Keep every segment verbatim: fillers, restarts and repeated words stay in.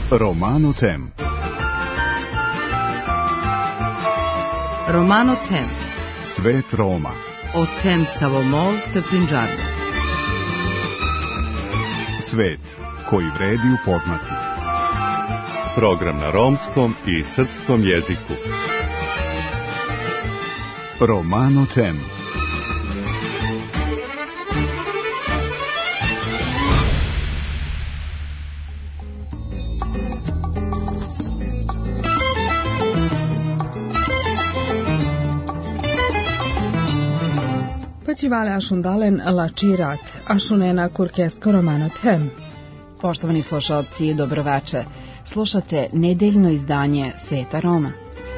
Romano Tem. Romano Tem. Svet Roma. O tem Savomol te Punjabi. Svet koji vredi upoznati. Program na romskom i srpskom jeziku. Romano Tem. Počivale ašundalen lačirat, ašunena kurkesko Romano Tem. Poštovani slušalci, dobroveče. Slušate nedeljno izdanje Sveta Roma.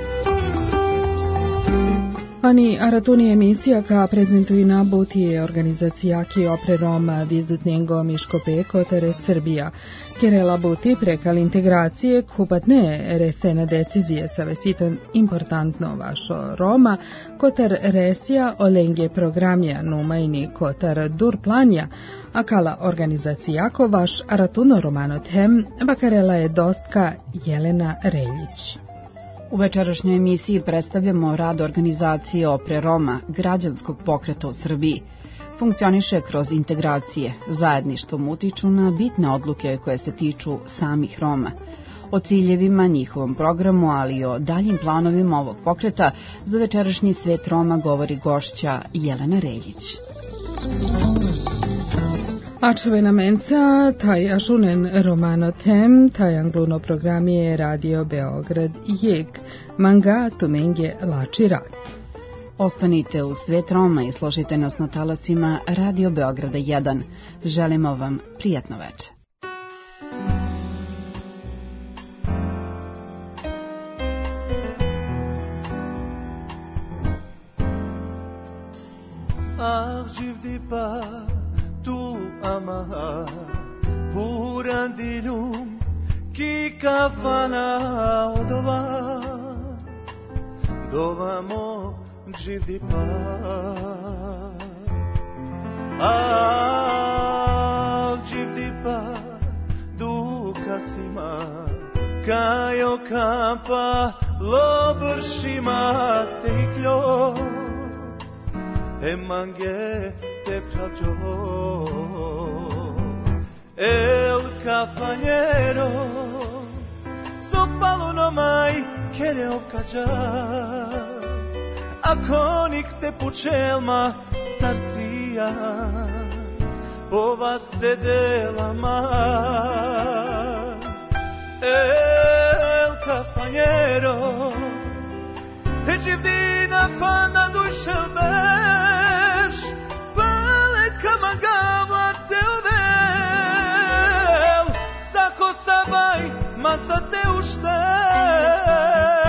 Ani aratuni emisija ka prezentuju nabuti organizacija ki opre Roma vizutnjengo Miškope kotere Srbija, kere labuti prekal integracije kupatne resene decizije sa vesiton importantno vašo Roma, kotar resija olenge programja numajni kotar dur planja, a kala organizacija ko vaš aratuno Romano Tem, vakarela je dostka Jelena Reljić. U večerašnjoj emisiji predstavljamo rad organizacije Opre Roma, građanskog pokreta u Srbiji. Funkcioniše kroz integracije, zajedništvom utiču na bitne odluke koje se tiču samih Roma. O ciljevima, njihovom programu, ali i o daljim planovima ovog pokreta za večerašnji Svet Roma govori gošća Jelena Reljić. Ačevena menca, taj ašunen Romano Tem, taj angluno programije Radio Beograd Jeg, manga tumenge lači rat. Ostanite u Svet Roma i slušajte nas na talasima Radio Beograda jedan. Želimo vam prijatno veče. Ah, živdi pa tu ama purandilum ki kafana odova dovamo živdi pa ah živdi pa duka sima kajo kampa lobršima tekljo emange te prađo el cafañero sopalo no mai kere ovkađa akonik te pučelma sarcija povas te delama el cafañero te živdina panda dušel beš pale kamagava te uvel sako sabaj maca te uštel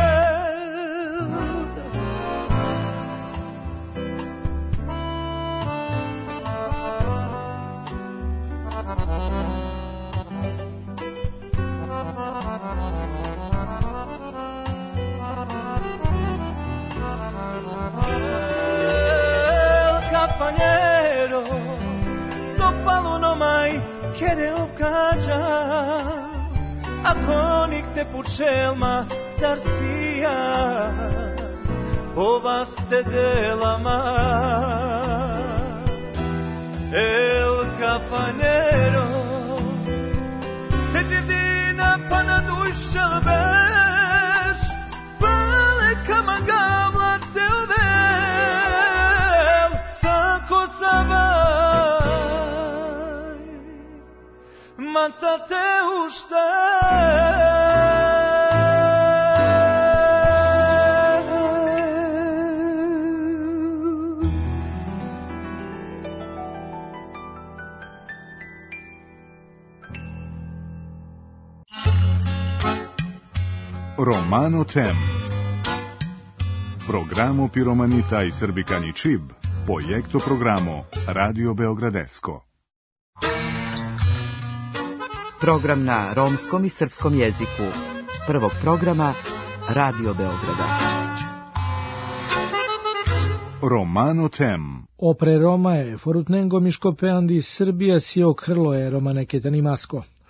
Cafañero, sopalo no mai kere ovkađa, akonik te pučelma zarcija, povas te delama. El cafañero, te živdina pa na dušel beš, pale kamagavla te uvel, sako savaj, maca te uštel. Romano Tem. Programo Piromanita i Srbikani Čib, projekto programo Radio Beogradesko. Program na romskom i srpskom jeziku. Prvog programa Radio Beograda. Romano Tem. Opre Roma je forutnengo Miškope andi Srbija si okrlo je Romane Ketanimasko.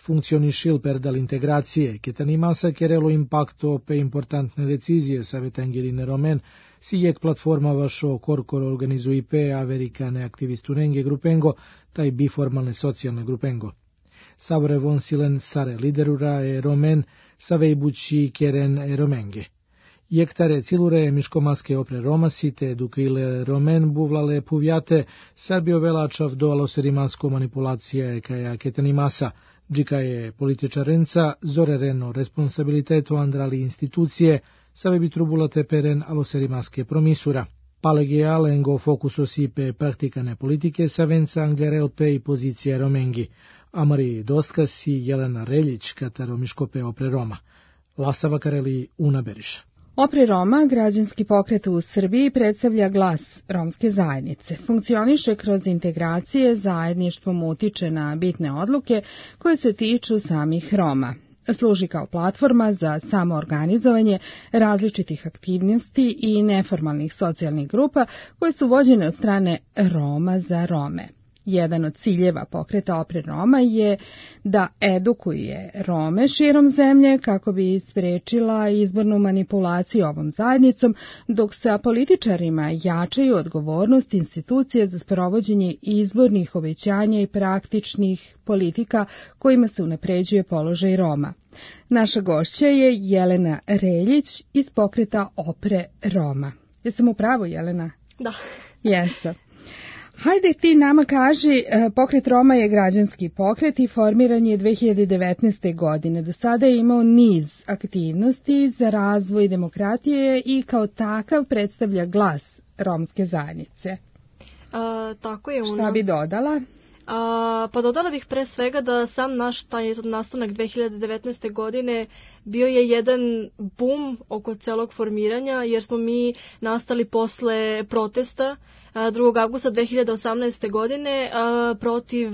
funcționishil per dall'integrație, che tenimasa cherelo impacto pe importantne decizie savetangeline romen, si jek platforma vašo korkor organizui pe amerikane aktivistunenge grupengo, taj biformalne socijalne grupengo. Savre von silen sare liderura e romen, savei bući keren e romenge. Jektare cilure miškomaske opre romasite, dukile romen buvlale puviate, sabio velačav doalo serimansko manipulacija kaja ketanimasa, džika je političarenca, zorereno responsabiliteto andrali institucije, save bi trubulate peren alo serimaske promisura. Palege alengo fokuso si pe praktikane politike savenca angerel pe i pozicije romengi. Amari dostka si Jelena Reljić, kataro miškope opre Roma. Lasava Kareli Una Beriša. Opre Roma, građanski pokret u Srbiji, predstavlja glas romske zajednice. Funkcioniše kroz integracije, zajedništvom utiče na bitne odluke koje se tiču samih Roma. Služi kao platforma za samoorganizovanje različitih aktivnosti i neformalnih socijalnih grupa koje su vođene od strane Roma za Rome. Jedan od ciljeva pokreta Opre Roma je da edukuje Rome širom zemlje kako bi sprečila izbornu manipulaciju ovom zajednicom, dok sa političarima jačaju odgovornost institucije za sprovođenje izbornih obećanja i praktičnih politika kojima se unapređuje položaj Roma. Naša gošća je Jelena Reljić iz pokreta Opre Roma. Jesam u pravu, Jelena? Da. Jesam. Hajde ti nama kaži, pokret Roma je građanski pokret i formiran je dve hiljade devetnaeste. godine. Do sada je imao niz aktivnosti za razvoj demokratije i kao takav predstavlja glas romske zajednice. A, tako je. Una. Šta bi dodala? A, pa dodala bih pre svega da sam naš taj nastanak dve hiljade devetnaeste. godine bio je jedan bum oko celog formiranja, jer smo mi nastali posle protesta drugog avgusta dve hiljade osamnaeste. godine protiv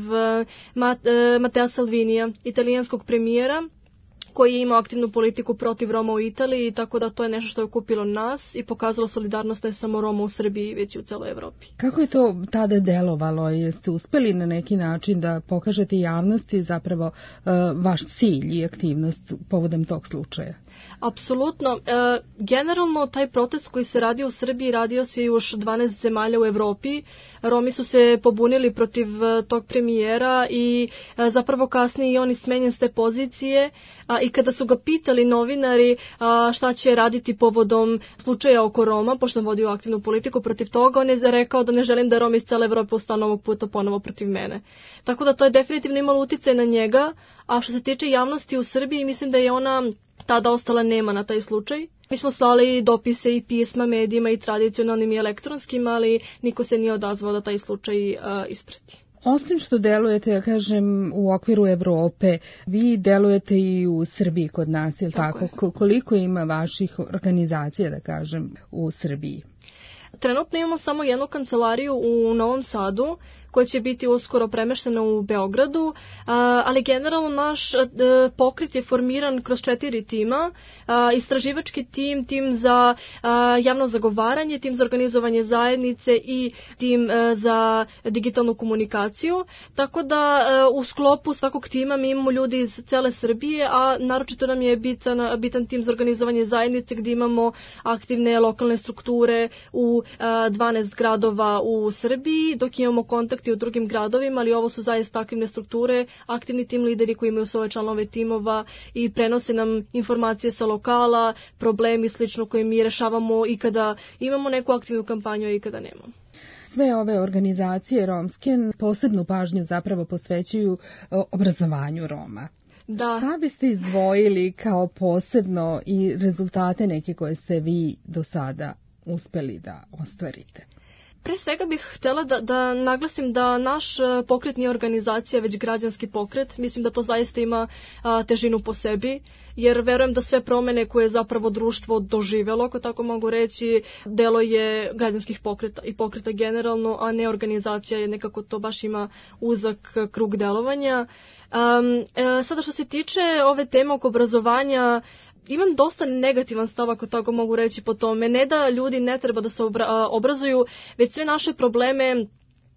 Matea Salvinija, italijanskog premijera, koji je imao aktivnu politiku protiv Roma u Italiji, tako da to je nešto što je okupilo nas i pokazalo solidarnost ne samo Roma u Srbiji, već i u celoj Evropi. Kako je to tada delovalo? Jeste uspeli na neki način da pokažete javnosti zapravo uh, vaš cilj i aktivnost povodom tog slučaja? Apsolutno. E, generalno, taj protest koji se radio u Srbiji radio se još dvanaest zemalja u Evropi. Romi su se pobunili protiv tog premijera i e, zapravo kasnije i on je smenjen s te pozicije. A, I kada su ga pitali novinari a, šta će raditi povodom slučaja oko Roma, pošto je vodio aktivnu politiku protiv toga, on je rekao da ne želim da Romi iz cele Evrope ustanu ovog puta ponovo protiv mene. Tako da to je definitivno imalo uticaj na njega. A što se tiče javnosti u Srbiji, mislim da je ona tada ostala nema na taj slučaj. Mi smo slali dopise i pisma medijima i tradicionalnim i elektronskim, ali niko se nije odazvao da taj slučaj uh, isprati. Osim što delujete, ja kažem, u okviru Evrope, vi delujete i u Srbiji kod nas, je li tako? tako? Koliko ima vaših organizacija, da kažem, u Srbiji? Trenutno imamo samo jednu kancelariju u Novom Sadu, koja će biti uskoro premeštena u Beogradu, ali generalno naš pokret je formiran kroz četiri tima. Istraživački tim, tim za javno zagovaranje, tim za organizovanje zajednice i tim za digitalnu komunikaciju. Tako da u sklopu svakog tima mi imamo ljudi iz cele Srbije, a naročito nam je bitan, bitan tim za organizovanje zajednice gdje imamo aktivne lokalne strukture u dvanaest gradova u Srbiji, dok imamo kontakti u drugim gradovima, ali ovo su zaista aktivne strukture, aktivni tim lideri koji imaju svoje članove timova i prenose nam informacije sa lokala, problemi slično koje mi rešavamo i kada imamo neku aktivnu kampanju i kada nemamo. Sve ove organizacije romske posebnu pažnju zapravo posvećuju obrazovanju Roma. Da. Šta biste izdvojili kao posebno i rezultate neke koje ste vi do sada uspeli da ostvarite? Pre svega bih htjela da, da naglasim da naš pokret nije organizacija, već građanski pokret. Mislim da to zaista ima a, težinu po sebi, jer verujem da sve promjene koje je zapravo društvo doživjelo, ako tako mogu reći, delo je građanskih pokreta i pokreta generalno, a ne organizacija, je nekako to baš ima uzak krug delovanja. Um, e, sada što se tiče ove teme oko obrazovanja, imam dosta negativan stav, ako tako mogu reći, po tome. Ne da ljudi ne treba da se obra- obrazuju, već sve naše probleme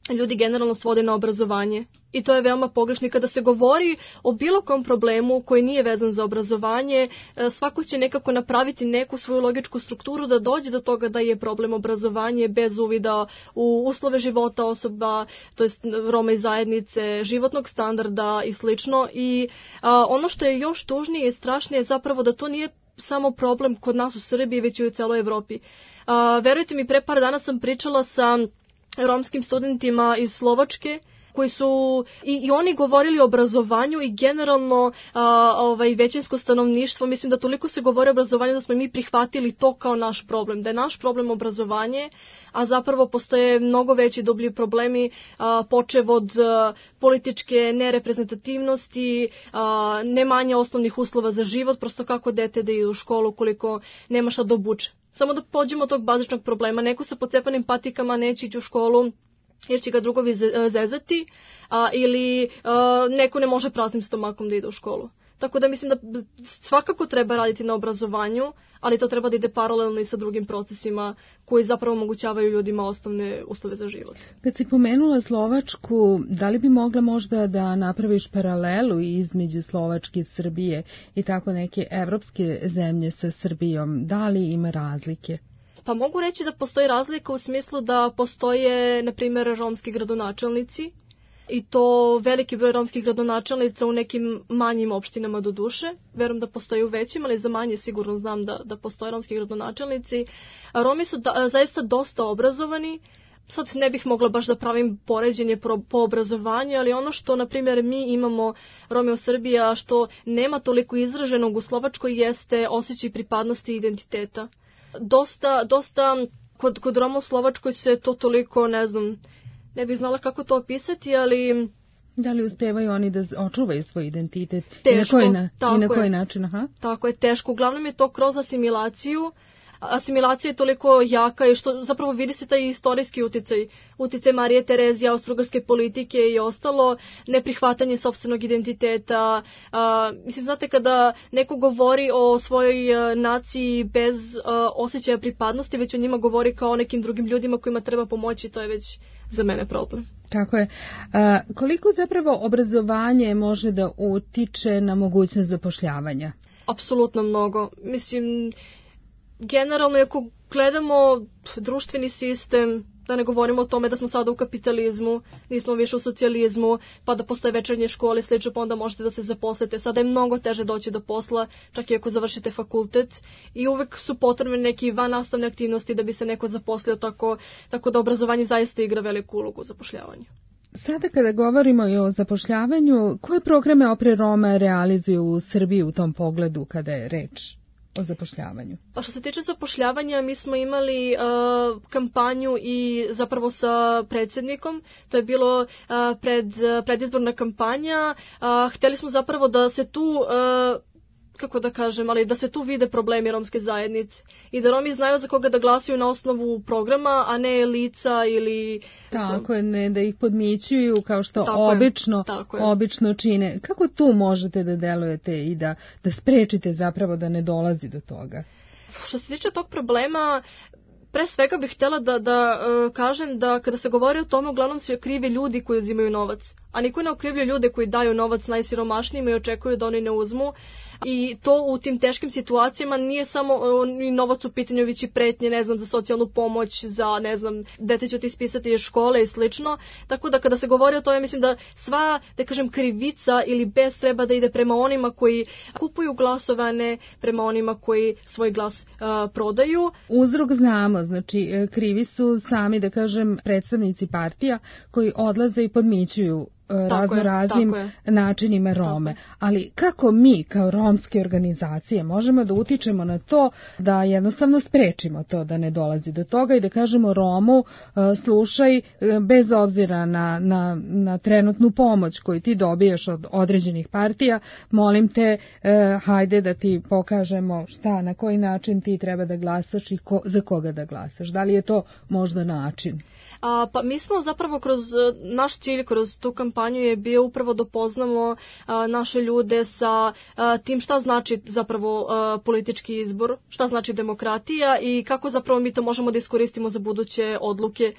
ljudi generalno svode na obrazovanje. I to je veoma pogrešno. Kada se govori o bilo kom problemu koji nije vezan za obrazovanje, svako će nekako napraviti neku svoju logičku strukturu da dođe do toga da je problem obrazovanje bez uvida u uslove života osoba, to jest Roma i zajednice, životnog standarda i slično. I a, ono što je još tužnije i strašnije je zapravo da to nije samo problem kod nas u Srbiji, već i u celoj Evropi. A, verujte mi, pre par dana sam pričala sa romskim studentima iz Slovačke, koji su i, i oni govorili o obrazovanju i generalno a, ovaj, većinsko stanovništvo, mislim da toliko se govori o obrazovanju da smo mi prihvatili to kao naš problem, da je naš problem obrazovanje, a zapravo postoje mnogo veći dublji problemi, a, počev od a, političke nereprezentativnosti, a, nemanja osnovnih uslova za život, prosto kako dete da ide u školu koliko nema šta da obuče. Samo da pođemo od tog bazičnog problema, neko sa pocepanim patikama neće ići u školu jer će ga drugovi zezati, a, ili a, neko ne može praznim stomakom da ide u školu. Tako da mislim da svakako treba raditi na obrazovanju, ali to treba da ide paralelno i sa drugim procesima koji zapravo omogućavaju ljudima osnovne uslove za život. Kad si pomenula Slovačku, da li bi mogla možda da napraviš paralelu između Slovačke i Srbije i tako neke evropske zemlje sa Srbijom? Da li ima razlike? Pa mogu reći da postoji razlika u smislu da postoje, na primjer, romski gradonačelnici i to veliki broj romskih gradonačelnica u nekim manjim opštinama do duše. Verujem da postoji u većim, ali za manje sigurno znam da, da postoje romski gradonačelnici. A Romi su da, zaista dosta obrazovani. Sad ne bih mogla baš da pravim poređenje po, po obrazovanju, ali ono što, na primjer, mi imamo Romi u Srbiji, a što nema toliko izraženog u Slovačkoj, jeste osjećaj pripadnosti i identiteta. Dosta, dosta kod, kod Roma u Slovačkoj se to toliko, ne znam, ne bih znala kako to opisati, ali... Da li uspevaju oni da očuvaju svoj identitet? Teško, I na koji, na, tako i na koji je. način? Aha. Tako je, teško. Uglavnom je to kroz asimilaciju. Asimilacija je toliko jaka i što zapravo vidi se taj istorijski uticaj. Uticaj Marije Terezije, austrougarske politike i ostalo, neprihvatanje sopstvenog identiteta. A, mislim, znate, kada neko govori o svojoj a, naciji bez a, osjećaja pripadnosti, već o njima govori kao o nekim drugim ljudima kojima treba pomoći, to je već za mene problem. Tako je. A, koliko zapravo obrazovanje može da utiče na mogućnost zapošljavanja? Apsolutno mnogo. Mislim... Generalno, ako gledamo društveni sistem, da ne govorimo o tome da smo sada u kapitalizmu, nismo više u socijalizmu, pa da postoje večernje škole i slično, pa onda možete da se zaposlite. Sada je mnogo teže doći do posla, čak i ako završite fakultet, i uvek su potrebne neki vannastavne aktivnosti da bi se neko zaposlio, tako, tako da obrazovanje zaista igra veliku ulogu u zapošljavanju. Sada kada govorimo i o zapošljavanju, koje programe Opre Roma realizuju u Srbiji u tom pogledu kada je reč o zapošljavanju? Pa što se tiče zapošljavanja, mi smo imali uh, kampanju i zapravo sa predsjednikom. To je bilo uh, pred, uh, predizborna kampanja. Uh, hteli smo zapravo da se tu... Uh, kako da kažem, ali da se tu vide problemi romske zajednice i da Romi znaju za koga da glasaju na osnovu programa, a ne lica ili... Tako je, ne da ih podmićuju kao što tako obično, je, tako je. obično čine. Kako tu možete da delujete i da, da sprečite zapravo da ne dolazi do toga? Što se tiče tog problema, pre svega bih htjela da, da uh, kažem da kada se govori o tome, uglavnom se krive ljudi koji uzimaju novac, a niko ne okrivlja ljude koji daju novac najsiromašnijima i očekuju da oni ne uzmu. I to u tim teškim situacijama nije samo ni novac u pitanju, već i pretnje, ne znam, za socijalnu pomoć, za, ne znam, dete će ti ispisati iz škole i slično. Tako da kada se govori o tome, mislim da sva, da kažem, krivica ili bes treba da ide prema onima koji kupuju glasovane, prema onima koji svoj glas uh, prodaju. Uzrok znamo, znači krivi su sami, da kažem, predstavnici partija koji odlaze i podmićuju razno raznim načinima Rome. Ali kako mi kao romske organizacije možemo da utičemo na to da jednostavno sprečimo to da ne dolazi do toga i da kažemo Romu slušaj, bez obzira na, na, na trenutnu pomoć koju ti dobijaš od određenih partija, molim te, hajde da ti pokažemo šta, na koji način ti treba da glasaš i ko, za koga da glasaš. Da li je to možda način? A, pa mi smo zapravo kroz naš cilj, kroz tu kampanju je bio upravo da poznamo a, naše ljude sa a, tim šta znači zapravo a, politički izbor, šta znači demokratija i kako zapravo mi to možemo da iskoristimo za buduće odluke.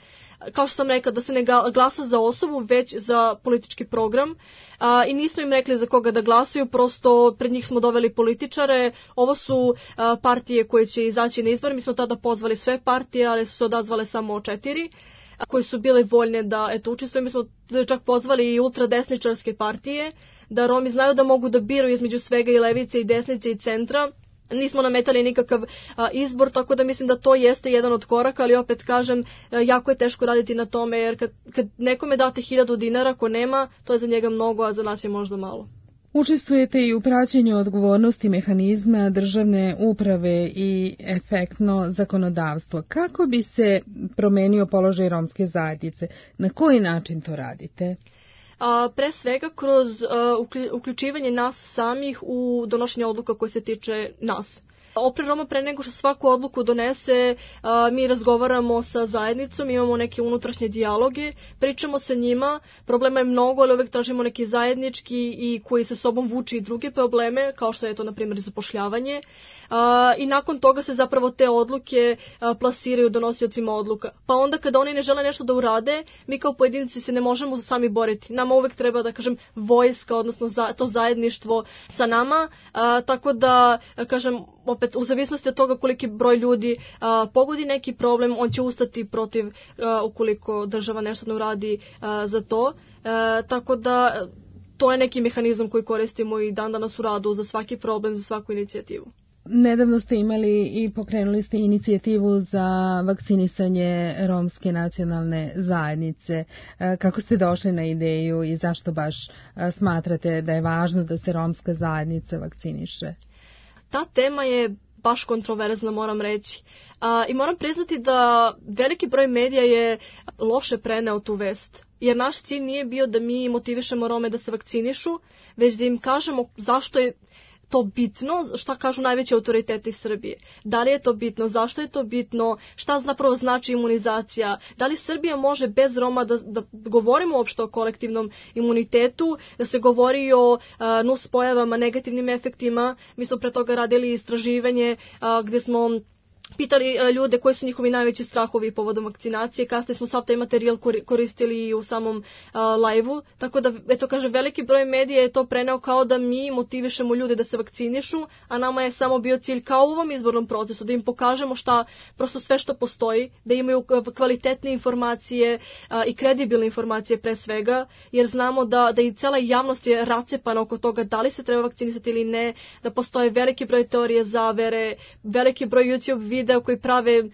kao što sam rekla, da se ne glasa za osobu, već za politički program. A, I nismo im rekli za koga da glasaju, prosto pred njih smo doveli političare. Ovo su a, partije koje će izaći na izbor. Mi smo tada pozvali sve partije, ali su se odazvale samo četiri, a, koje su bile voljne da eto, učestvuju. Mi smo čak pozvali i ultradesničarske partije, da Romi znaju da mogu da biraju između svega i levice i desnice i centra. Nismo nametali nikakav a, izbor, tako da mislim da to jeste jedan od koraka, ali opet kažem, a, jako je teško raditi na tome, jer kad, kad nekome date hiljadu dinara, ko nema, to je za njega mnogo, a za nas je možda malo. Učestvujete i u praćenju odgovornosti mehanizma državne uprave i efektno zakonodavstvo. Kako bi se promenio položaj romske zajednice? Na koji način to radite? A, pre svega kroz a, uključivanje nas samih u donošenje odluka koje se tiče nas. Opre Roma pre nego što svaku odluku donese, a, mi razgovaramo sa zajednicom, imamo neke unutrašnje dijaloge, pričamo sa njima, problema je mnogo, ali uvek tražimo neki zajednički i koji sa sobom vuče i druge probleme, kao što je to, na primjer, zapošljavanje. Uh, i nakon toga se zapravo te odluke uh, plasiraju donosiocima odluka. Pa onda kada oni ne žele nešto da urade, mi kao pojedinci se ne možemo sami boriti. Nama uvek treba, da kažem, vojska, odnosno za, to zajedništvo sa nama, uh, tako da, kažem, opet u zavisnosti od toga koliki broj ljudi uh, pogodi neki problem, on će ustati protiv uh, ukoliko država nešto ne uradi uh, za to. Uh, tako da to je neki mehanizam koji koristimo i dan danas u radu za svaki problem, za svaku inicijativu. Nedavno ste imali i pokrenuli ste inicijativu za vakcinisanje romske nacionalne zajednice. Kako ste došli na ideju i zašto baš smatrate da je važno da se romska zajednica vakciniše? Ta tema je baš kontroverzna, moram reći. A, I moram priznati da veliki broj medija je loše preneo tu vest. Jer naš cilj nije bio da mi motivišemo Rome da se vakcinišu, već da im kažemo zašto je to bitno, šta kažu najveći autoriteti Srbije. Da li je to bitno, zašto je to bitno, šta zapravo znači imunizacija, da li Srbija može bez Roma da, da govorimo uopšte o kolektivnom imunitetu, da se govori o a, nuspojavama, negativnim efektima. Mi smo pre toga radili istraživanje a, gde smo pitali ljude koji su njihovi najveći strahovi povodom vakcinacije, kasnije smo sav taj materijal koristili i u samom uh, live-u, tako da, eto kaže, veliki broj medija je to preneo kao da mi motivišemo ljude da se vakcinišu, a nama je samo bio cilj kao u ovom izbornom procesu, da im pokažemo šta, prosto sve što postoji, da imaju kvalitetne informacije uh, i kredibilne informacije pre svega, jer znamo da, da i cela javnost je racepana oko toga da li se treba vakcinisati ili ne, da postoje veliki broj teorije zavere, veliki broj YouTube videa koji prave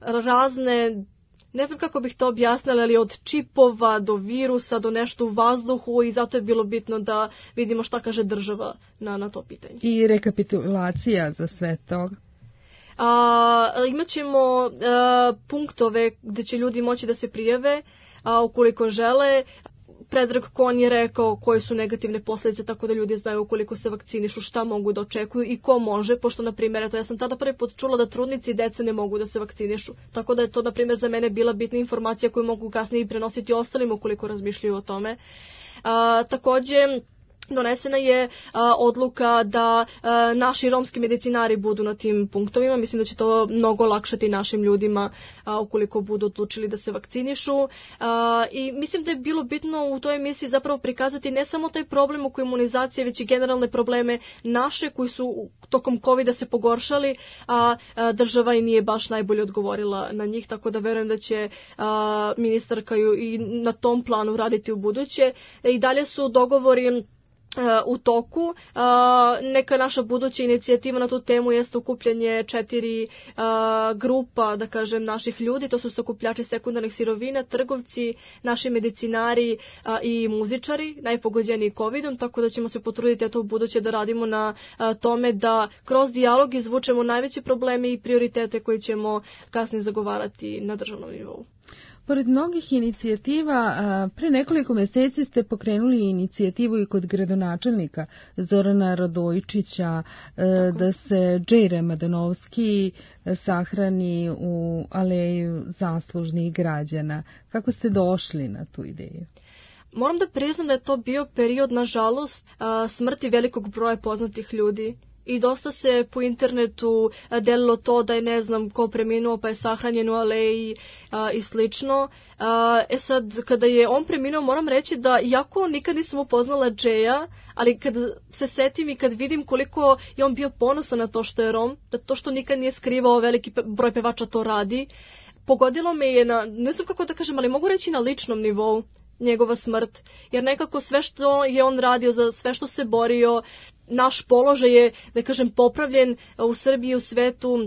razne, ne znam kako bih to objasnila, ali od čipova do virusa do nešto u vazduhu, i zato je bilo bitno da vidimo šta kaže država na, na to pitanje. I rekapitulacija za sve to? A, imaćemo a, punktove gde će ljudi moći da se prijave a, ukoliko žele. Predrag Kon je rekao koje su negativne posljedice, tako da ljudi znaju ukoliko se vakcinišu šta mogu da očekuju i ko može, pošto, na primjer, eto, ja sam tada prvi put čula da trudnici i deca ne mogu da se vakcinišu, tako da je to, na primjer, za mene bila bitna informacija koju mogu kasnije i prenositi ostalim ukoliko razmišljaju o tome. A, takođe, donesena je a, odluka da a, naši romski medicinari budu na tim punktovima. Mislim da će to mnogo olakšati našim ljudima a, ukoliko budu odlučili da se vakcinišu. A, I mislim da je bilo bitno u toj emisiji zapravo prikazati ne samo taj problem oko imunizacije, već i generalne probleme naše koji su tokom covida se pogoršali, a, a država i nije baš najbolje odgovorila na njih, tako da verujem da će a, ministarka i na tom planu raditi u buduće. I dalje su dogovori u toku. Neka naša buduća inicijativa na tu temu jeste okupljanje četiri grupa, da kažem, naših ljudi. To su sakupljači sekundarnih sirovina, trgovci, naši medicinari i muzičari, najpogođeniji covidom, tako da ćemo se potruditi eto u buduće da radimo na tome da kroz dijalog izvučemo najveće probleme i prioritete koje ćemo kasnije zagovarati na državnom nivou. Pored mnogih inicijativa, pre nekoliko meseci ste pokrenuli inicijativu i kod gradonačelnika Zorana Radojičića da se Džejre Madanovski sahrani u aleju zaslužnih građana. Kako ste došli na tu ideju? Moram da priznam da je to bio period, nažalost, smrti velikog broja poznatih ljudi I dosta se po internetu delilo to da je ne znam ko preminuo pa je sahranjen u aleji a, i slično. A, e sad, kada je on preminuo, moram reći da iako nikad nisam upoznala Džeja, ali kad se setim i kad vidim koliko je on bio ponosan na to što je Rom, da to što nikad nije skrivao, veliki broj pevača to radi, pogodilo me je na, ne znam kako da kažem, ali mogu reći na ličnom nivou njegova smrt, jer nekako sve što je on radio, za sve što se borio, naš položaj je, da kažem, popravljen u Srbiji i u svetu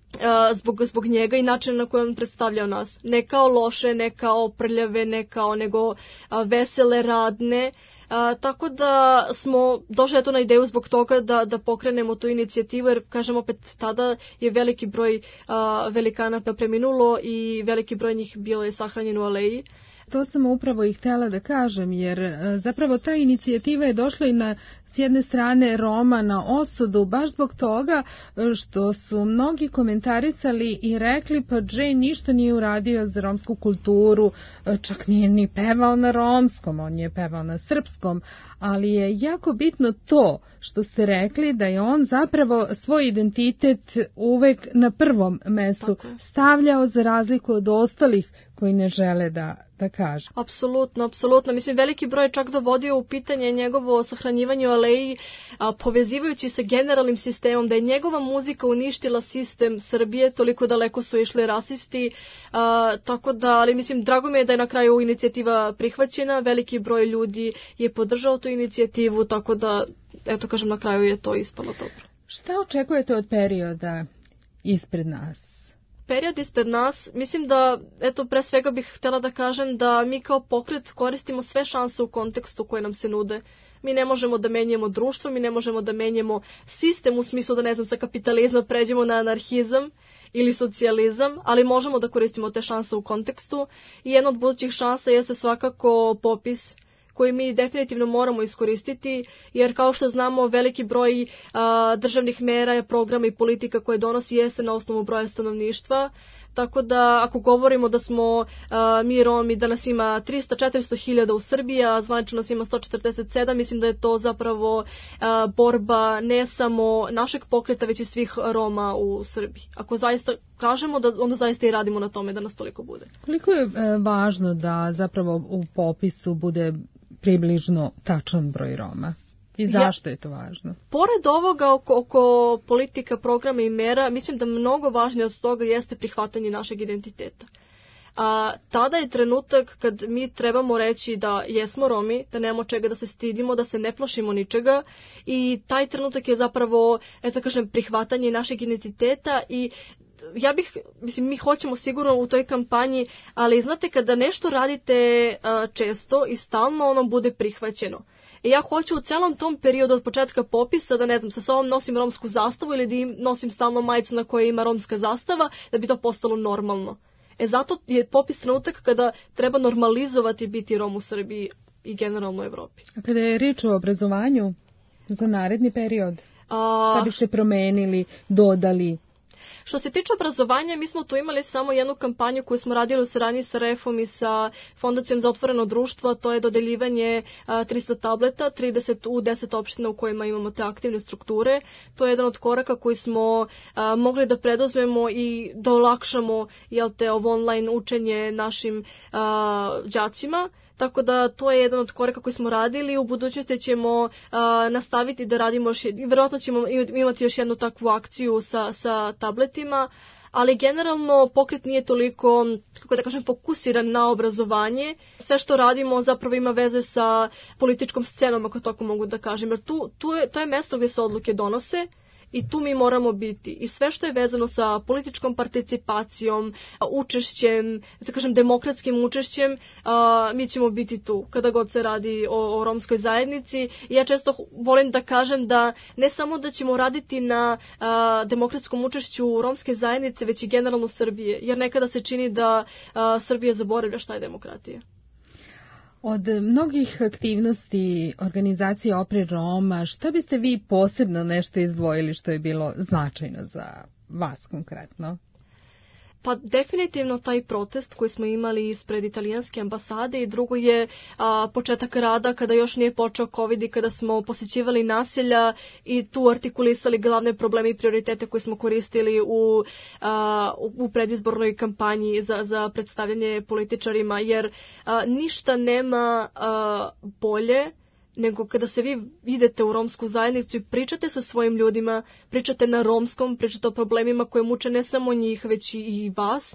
zbog, zbog njega i načina na koji on predstavljao nas. Ne kao loše, ne kao prljave, ne kao nego vesele, radne. A, tako da smo došli eto na ideju zbog toga da, da pokrenemo tu inicijativu, jer kažem opet tada je veliki broj a, velikana preminulo i veliki broj njih bio je sahranjen u aleji. To sam upravo i htjela da kažem, jer zapravo ta inicijativa je došla i na s jedne strane Roma na osudu, baš zbog toga što su mnogi komentarisali i rekli pa Džej ništa nije uradio za romsku kulturu, čak nije ni pevao na romskom, on je pevao na srpskom, ali je jako bitno to što ste rekli da je on zapravo svoj identitet uvek na prvom mestu stavljao za razliku od ostalih koji ne žele da, da kažu. Apsolutno, apsolutno. Mislim, veliki broj je čak dovodio u pitanje njegovo sahranjivanje u aleji, a, povezivajući se generalnim sistemom, da je njegova muzika uništila sistem Srbije, toliko daleko su išli rasisti, a, tako da, ali mislim, drago mi je da je na kraju inicijativa prihvaćena, veliki broj ljudi je podržao tu inicijativu, tako da, eto kažem, na kraju je to ispalo dobro. Šta očekujete od perioda ispred nas? Period ispred nas, mislim da, eto, pre svega bih htjela da kažem da mi kao pokret koristimo sve šanse u kontekstu koje nam se nude. Mi ne možemo da menjamo društvo, mi ne možemo da menjamo sistem u smislu da, ne znam, sa kapitalizma pređemo na anarhizam ili socijalizam, ali možemo da koristimo te šanse u kontekstu i jedna od budućih šansa jeste svakako popis koji mi definitivno moramo iskoristiti, jer kao što znamo veliki broj a, državnih mera, programa i politika koje donosi jeste na osnovu broja stanovništva, tako da ako govorimo da smo a, mi Romi, da nas ima trista do četiristo hiljada u Srbiji, a zvanično nas ima sto četrdeset sedam, mislim da je to zapravo a, borba ne samo našeg pokreta, već i svih Roma u Srbiji. Ako zaista kažemo, da onda zaista i radimo na tome da nas toliko bude. Koliko je e, važno da zapravo u popisu bude približno tačan broj Roma? I zašto je to važno? Pored ovoga oko, oko politika, programa i mera, mislim da mnogo važnije od toga jeste prihvatanje našeg identiteta. A tada je trenutak kad mi trebamo reći da jesmo Romi, da nemamo čega da se stidimo, da se ne plašimo ničega i taj trenutak je zapravo, eto kažem, prihvatanje našeg identiteta i ja bih, mislim, mi hoćemo sigurno u toj kampanji, ali znate kada nešto radite uh, često i stalno ono bude prihvaćeno. I ja hoću u celom tom periodu od početka popisa da, ne znam, sa sobom nosim romsku zastavu ili da im nosim stalno majicu na kojoj ima romska zastava, da bi to postalo normalno. E zato je popis trenutak kada treba normalizovati biti Rom u Srbiji i generalno u Evropi. A kada je riječ o obrazovanju za naredni period, A... šta biste promenili, dodali? Što se tiče obrazovanja, mi smo tu imali samo jednu kampanju koju smo radili u saradnji sa R E F-om i sa Fondacijom za otvoreno društvo, to je dodeljivanje a, tristo tableta, trideset u deset opština u kojima imamo te aktivne strukture. To je jedan od koraka koji smo a, mogli da preduzmemo i da olakšamo, jel te, ovo online učenje našim a, đacima. Tako da to je jedan od koraka koji smo radili. U budućnosti ćemo a, nastaviti da radimo, još, vjerojatno ćemo imati još jednu takvu akciju sa, sa tabletima, ali generalno pokret nije toliko, kako da kažem, fokusiran na obrazovanje. Sve što radimo zapravo ima veze sa političkom scenom, ako tako mogu da kažem, jer tu, tu je, to je mesto gdje se odluke donose. I tu mi moramo biti. I sve što je vezano sa političkom participacijom, učešćem, da kažem demokratskim učešćem, a, mi ćemo biti tu kada god se radi o, o romskoj zajednici. I ja često volim da kažem da ne samo da ćemo raditi na a, demokratskom učešću romske zajednice, već i generalno Srbije. Jer nekada se čini da a, Srbija zaboravlja šta je demokratija. Od mnogih aktivnosti organizacije Opre Roma, šta biste vi posebno nešto izdvojili što je bilo značajno za vas konkretno? Pa definitivno taj protest koji smo imali ispred italijanske ambasade i drugo je a, početak rada kada još nije počeo COVID i kada smo posjećivali naselja i tu artikulisali glavne probleme i prioritete koje smo koristili u, a, u predizbornoj kampanji za, za predstavljanje političarima, jer a, ništa nema a, bolje nego kada se vi idete u romsku zajednicu i pričate sa svojim ljudima, pričate na romskom, pričate o problemima koje muče ne samo njih, već i vas.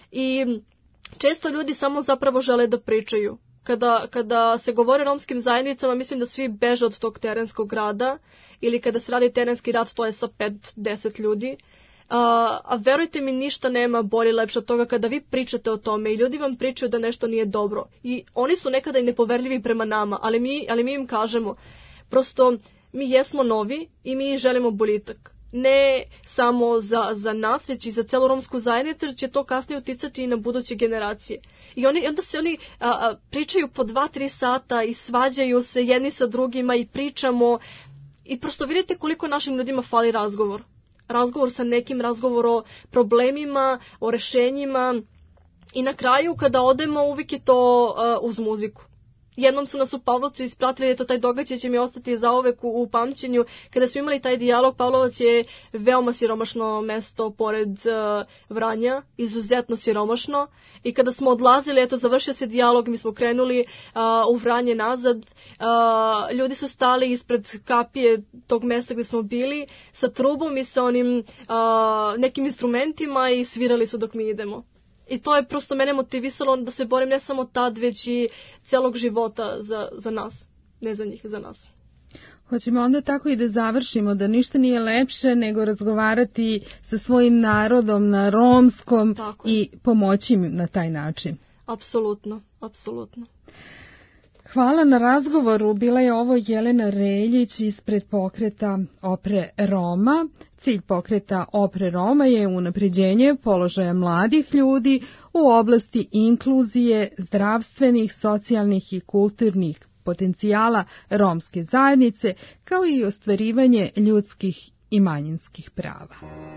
I često ljudi samo zapravo žele da pričaju. Kada, kada se govori o romskim zajednicama, mislim da svi beže od tog terenskog rada, ili kada se radi terenski rad, to je sa pet do deset ljudi. A, a verujte mi, ništa nema bolje lepše od toga kada vi pričate o tome i ljudi vam pričaju da nešto nije dobro. I oni su nekada i nepoverljivi prema nama, ali mi, ali mi im kažemo, prosto mi jesmo novi i mi želimo boljitak. Ne samo za, za nas, već i za celu romsku zajednicu, jer će to kasnije uticati i na buduće generacije. I oni, onda se oni a, a, pričaju po dva, tri sata i svađaju se jedni sa drugima i pričamo. I prosto vidite koliko našim ljudima fali razgovor. Razgovor sa nekim, razgovor o problemima, o rešenjima i na kraju kada odemo uvijek je to uh, uz muziku. Jednom su nas u Pavlovcu ispratili, eto taj događaj će mi ostati zaovek u, u pamćenju. Kada smo imali taj dijalog, Pavlovac je veoma siromašno mesto pored uh, Vranja, izuzetno siromašno. I kada smo odlazili, eto završio se dijalog, mi smo krenuli uh, u Vranje nazad. Uh, ljudi su stali ispred kapije tog mesta gdje smo bili sa trubom i sa onim uh, nekim instrumentima i svirali su dok mi idemo. I to je prosto mene motivisalo da se borim ne samo tad, već i celog života za, za nas, ne za njih, za nas. Hoćemo onda tako i da završimo, da ništa nije lepše nego razgovarati sa svojim narodom na romskom i pomoći im na taj način. Apsolutno, apsolutno. Hvala na razgovoru. Bila je ovo Jelena Reljić ispred pokreta Opre Roma. Cilj pokreta Opre Roma je unapređenje položaja mladih ljudi u oblasti inkluzije, zdravstvenih, socijalnih i kulturnih potencijala romske zajednice, kao i ostvarivanje ljudskih i manjinskih prava.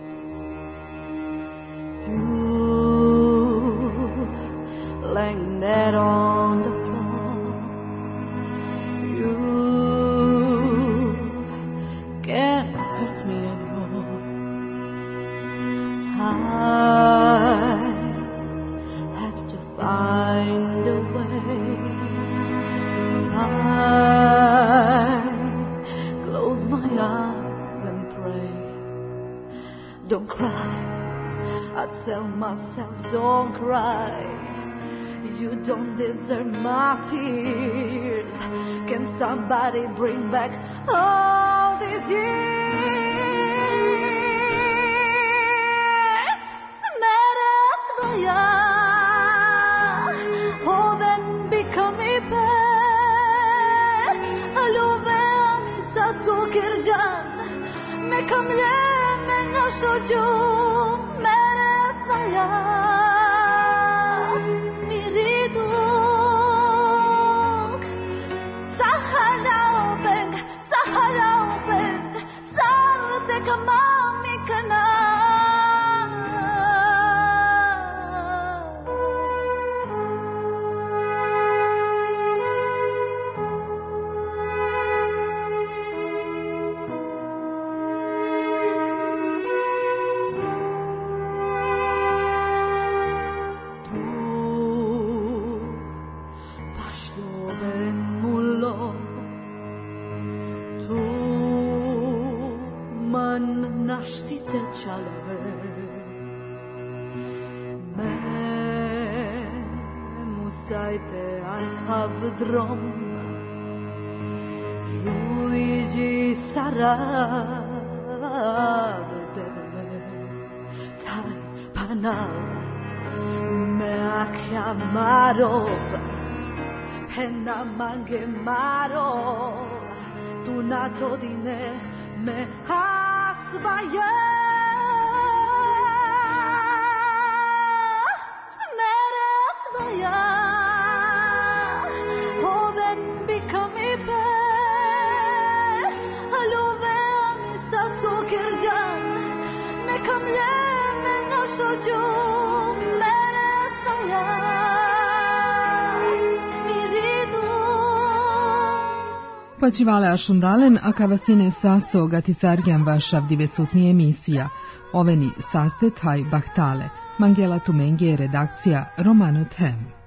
Can't hurt me anymore. I have to find a way. I close my eyes and pray. Don't cry. I tell myself, don't cry. You don't deserve my tears. Can somebody bring back all these years? Meres voja, oven bika mi pe, ljubeo mi sa sukirđan, neka mljeme našo džu, meres voja. Drom Luigi sarà vedere Tai Panal me ha chiamato Penna manche maro Tu nato di ne me ha sbagliato Come, yeah, man, no, so Почивале ашундален, а кавасине сасо гатисаргян вашав дивесутни емисија. Овени састе тај бахтале. Мангела Туменге е редакција, Романо Тем.